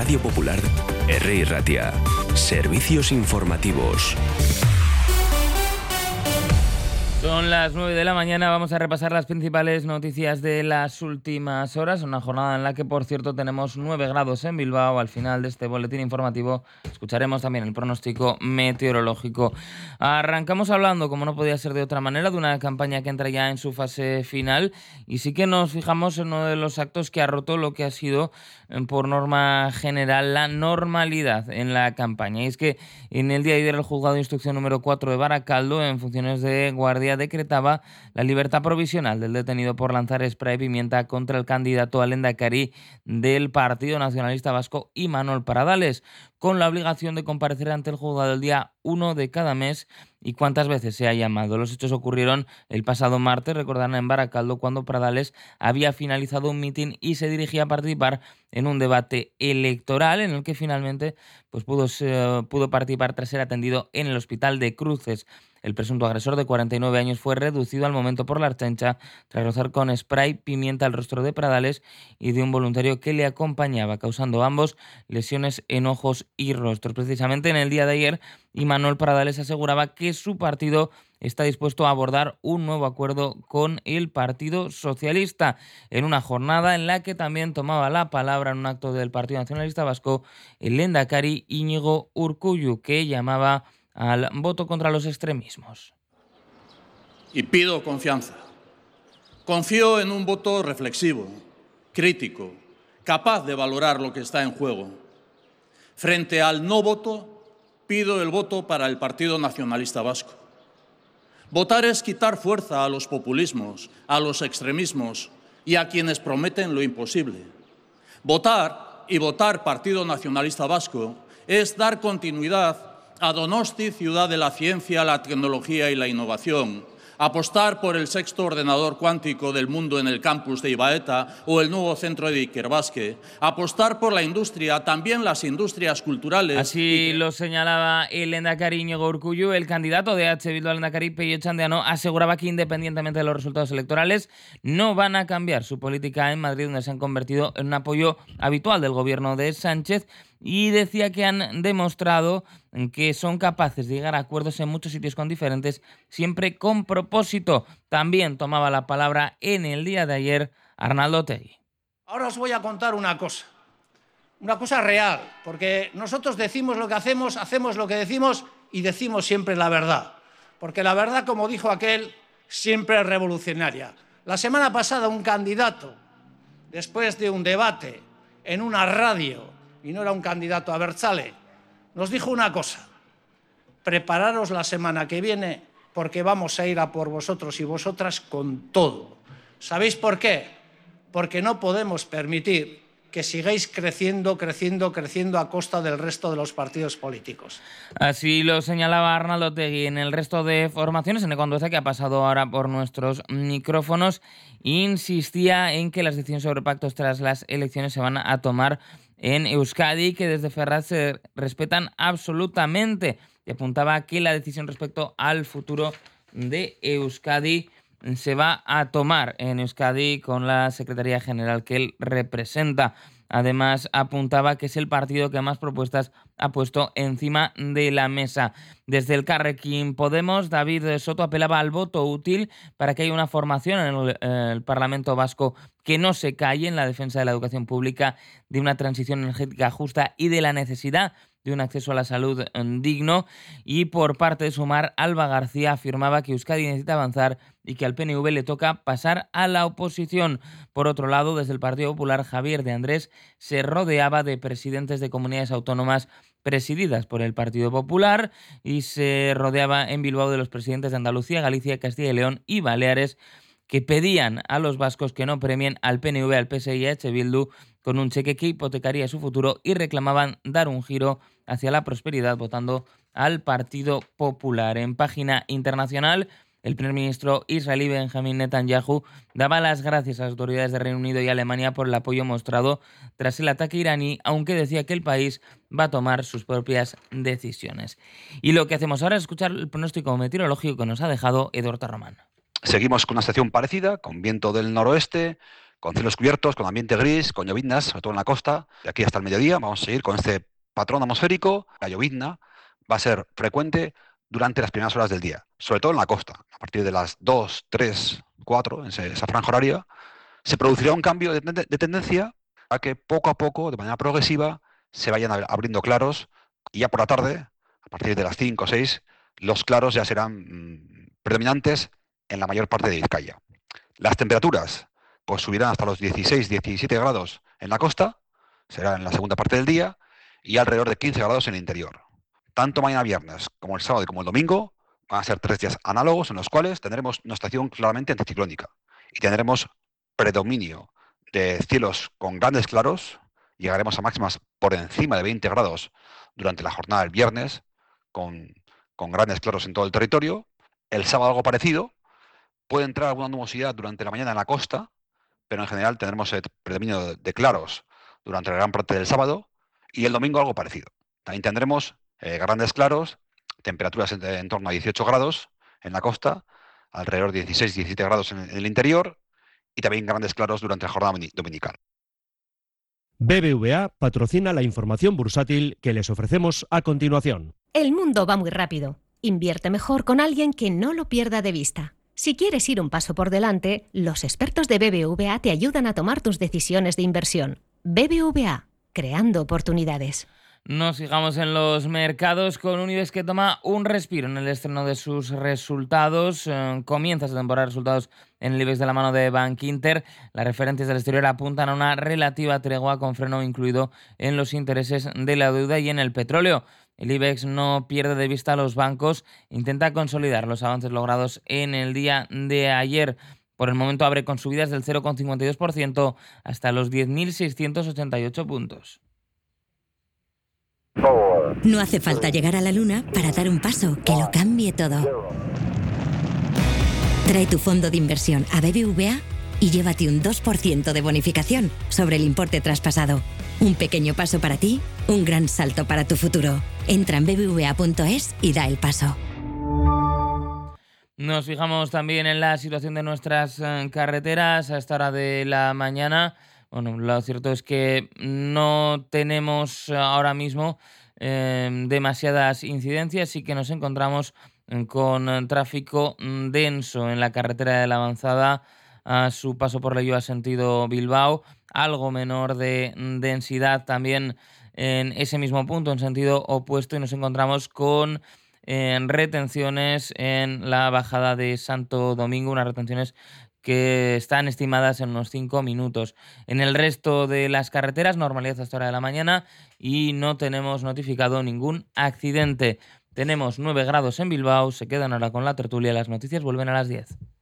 Radio Popular, R. Ratia. Servicios informativos. Son las 9 de la mañana, vamos a repasar las principales noticias de las últimas horas. Una jornada en la que, por cierto, tenemos 9 grados en Bilbao. Al final de este boletín informativo escucharemos también el pronóstico meteorológico. Arrancamos hablando, como no podía ser de otra manera, de una campaña que entra ya en su fase final. Y sí que nos fijamos en uno de los actos que ha roto lo que ha sido, por norma general, la normalidad en la campaña. Y es que en el día de ayer el juzgado de instrucción número 4 de Baracaldo, en funciones de guardia, decretaba la libertad provisional del detenido por lanzar spray pimienta contra el candidato al Lehendakari del Partido Nacionalista Vasco, Imanol Pradales, con la obligación de comparecer ante el juzgado el día 1 de cada mes y cuántas veces se ha llamado. Los hechos ocurrieron el pasado martes, recordarán, en Baracaldo, cuando Pradales había finalizado un mitin y se dirigía a participar en un debate electoral en el que finalmente pudo participar tras ser atendido en el hospital de Cruces. El presunto agresor de 49 años fue reducido al momento por la Ertzaintza tras rozar con spray pimienta el rostro de Pradales y de un voluntario que le acompañaba, causando a ambos lesiones en ojos y rostros. Precisamente en el día de ayer, Imanol Pradales aseguraba que su partido está dispuesto a abordar un nuevo acuerdo con el Partido Socialista, en una jornada en la que también tomaba la palabra en un acto del Partido Nacionalista Vasco el Lehendakari Íñigo Urkullu, que llamaba al voto contra los extremismos. Y pido confianza. Confío en un voto reflexivo, crítico, capaz de valorar lo que está en juego. Frente al no voto, pido el voto para el Partido Nacionalista Vasco. Votar es quitar fuerza a los populismos, a los extremismos y a quienes prometen lo imposible. Votar, y votar Partido Nacionalista Vasco, es dar continuidad a Donosti, ciudad de la ciencia, la tecnología y la innovación, apostar por el sexto ordenador cuántico del mundo en el campus de Ibaeta o el nuevo centro de Ikerbasque, apostar por la industria, también las industrias culturales. Así lo señalaba el Lehendakari Íñigo Urkullu. El candidato de H. Bildu al Lehendakari, Pello Txandeano, aseguraba que independientemente de los resultados electorales no van a cambiar su política en Madrid, donde se han convertido en un apoyo habitual del gobierno de Sánchez, y decía que han demostrado que son capaces de llegar a acuerdos en muchos sitios con diferentes, siempre con propósito. También tomaba la palabra en el día de ayer Arnaldo Otegi. Ahora os voy a contar una cosa real, porque nosotros decimos lo que hacemos, hacemos lo que decimos y decimos siempre la verdad. Porque la verdad, como dijo aquel, siempre es revolucionaria. La semana pasada un candidato, después de un debate en una radio, y no era un candidato abertzale, nos dijo una cosa: prepararos la semana que viene porque vamos a ir a por vosotros y vosotras con todo. ¿Sabéis por qué? Porque no podemos permitir que sigáis creciendo a costa del resto de los partidos políticos. Así lo señalaba Arnaldo Otegi. En el resto de formaciones, en Econdueza, que ha pasado ahora por nuestros micrófonos, insistía en que las decisiones sobre pactos tras las elecciones se van a tomar en Euskadi, que desde Ferraz se respetan absolutamente, y apuntaba que la decisión respecto al futuro de Euskadi se va a tomar en Euskadi con la Secretaría General que él representa. Además, apuntaba que es el partido que más propuestas ha puesto encima de la mesa. Desde el Carrequín Podemos, David Soto apelaba al voto útil para que haya una formación en el Parlamento Vasco que no se calle en la defensa de la educación pública, de una transición energética justa y de la necesidad de un acceso a la salud digno. Y por parte de Sumar, Alba García afirmaba que Euskadi necesita avanzar y que al PNV le toca pasar a la oposición. Por otro lado, desde el Partido Popular, Javier de Andrés se rodeaba de presidentes de comunidades autónomas presididas por el Partido Popular y se rodeaba en Bilbao de los presidentes de Andalucía, Galicia, Castilla y León y Baleares, que pedían a los vascos que no premien al PNV, al PSI y a H. Bildu con un cheque que hipotecaría su futuro, y reclamaban dar un giro hacia la prosperidad votando al Partido Popular. En página internacional, el primer ministro israelí Benjamin Netanyahu daba las gracias a las autoridades de Reino Unido y Alemania por el apoyo mostrado tras el ataque iraní, aunque decía que el país va a tomar sus propias decisiones. Y lo que hacemos ahora es escuchar el pronóstico meteorológico que nos ha dejado Eduardo Román. Seguimos con una estación parecida, con viento del noroeste, con cielos cubiertos, con ambiente gris, con lloviznas, sobre todo en la costa. De aquí hasta el mediodía vamos a seguir con este patrón atmosférico. La llovizna va a ser frecuente durante las primeras horas del día, sobre todo en la costa. A partir de las 2, 3, 4, en esa franja horaria, se producirá un cambio de tendencia a que poco a poco, de manera progresiva, se vayan abriendo claros, y ya por la tarde, a partir de las 5 o 6, los claros ya serán predominantes en la mayor parte de Vizcaya. Las temperaturas pues subirán hasta los 16-17 grados en la costa, será en la segunda parte del día, y alrededor de 15 grados en el interior. Tanto mañana viernes como el sábado y como el domingo van a ser 3 días análogos en los cuales tendremos una estación claramente anticiclónica y tendremos predominio de cielos con grandes claros. Llegaremos a máximas por encima de 20 grados durante la jornada del viernes, con grandes claros en todo el territorio. El sábado algo parecido. Puede entrar alguna nubosidad durante la mañana en la costa, pero en general tendremos el predominio de claros durante la gran parte del sábado, y el domingo algo parecido. También tendremos grandes claros, temperaturas en torno a 18 grados en la costa, alrededor de 16-17 grados en el interior, y también grandes claros durante la jornada dominical. BBVA patrocina la información bursátil que les ofrecemos a continuación. El mundo va muy rápido. Invierte mejor con alguien que no lo pierda de vista. Si quieres ir un paso por delante, los expertos de BBVA te ayudan a tomar tus decisiones de inversión. BBVA, creando oportunidades. Nos fijamos en los mercados con un IBEX que toma un respiro en el estreno de sus resultados. Comienza esta temporada de resultados en el IBEX de la mano de Bankinter. Las referencias del exterior apuntan a una relativa tregua con freno incluido en los intereses de la deuda y en el petróleo. El IBEX no pierde de vista a los bancos, intenta consolidar los avances logrados en el día de ayer. Por el momento abre con subidas del 0,52% hasta los 10.688 puntos. No hace falta llegar a la luna para dar un paso que lo cambie todo. Trae tu fondo de inversión a BBVA y llévate un 2% de bonificación sobre el importe traspasado. Un pequeño paso para ti, un gran salto para tu futuro. Entra en bbva.es y da el paso. Nos fijamos también en la situación de nuestras carreteras a esta hora de la mañana. Bueno, lo cierto es que no tenemos ahora mismo demasiadas incidencias, sí que nos encontramos con tráfico denso en la carretera de la Avanzada a su paso por Leioa sentido Bilbao, algo menor de densidad también en ese mismo punto en sentido opuesto, y nos encontramos con retenciones en la bajada de Santo Domingo, unas retenciones que están estimadas en unos 5 minutos. En el resto de las carreteras, normalidad a esta hora de la mañana y no tenemos notificado ningún accidente. Tenemos 9 grados en Bilbao, se quedan ahora con la tertulia, las noticias vuelven a las 10.